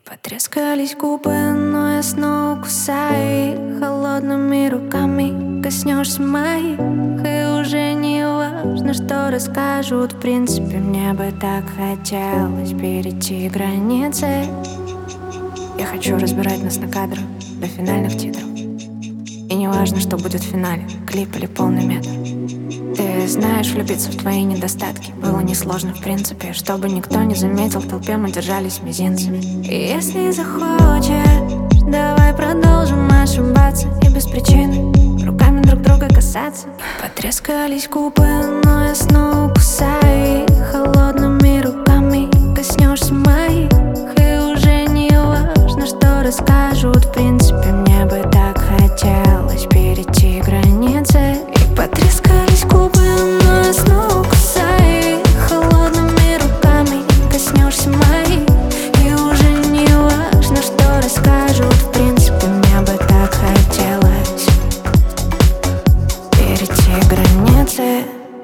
потрескались губы, но я снова кусаю их. Холодными руками коснешься моих, и уже не важно, что расскажут. В принципе, мне бы так хотелось перейти границы. Я хочу разбирать нас на кадры до финальных титров. И не важно, что будет в финале, клип или полный метр. Ты знаешь, влюбиться в твои недостатки было несложно в принципе. Чтобы никто не заметил, в толпе мы держались мизинцами. И если захочешь, давай продолжим ошибаться и без причины руками друг друга касаться. Потрескались губы, но я снова кусаю их. Холодными руками коснешься моих, и уже не важно, что расскажут. В принципе, мне бы так хотелось перейти границы. И потрескались губы, но я снова кусаю их. Холодными руками коснешься моих, и уже не важно, что расскажут. В принципе, мне бы так хотелось перейти границы.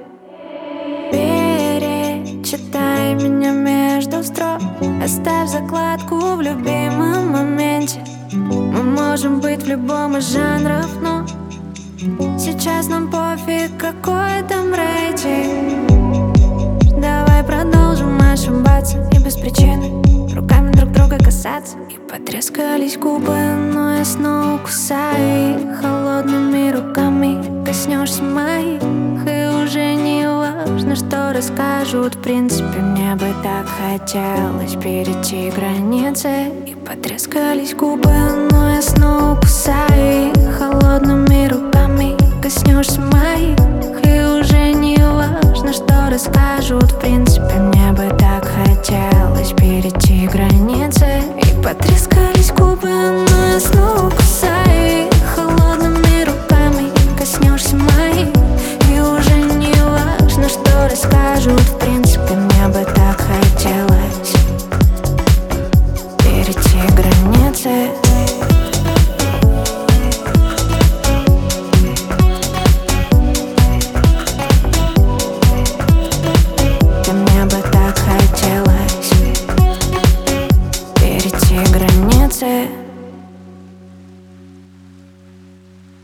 Перечитай меня между строк, оставь закладку в любимом моменте. Мы можем быть в любом из жанров, но сейчас нам пофиг, какой там рейтинг. Давай продолжим ошибаться и без причины руками друг друга касаться. И потрескались губы, но я снова кусаю их. Холодными руками коснешься моих, и уже не важно, что расскажут. В принципе, мне бы так хотелось перейти границы. И потрескались губы, но я снова кусаю их. Холодными руками коснешься моих, и уже не важно, что расскажут. В принципе, мне бы так хотелось перейти границы.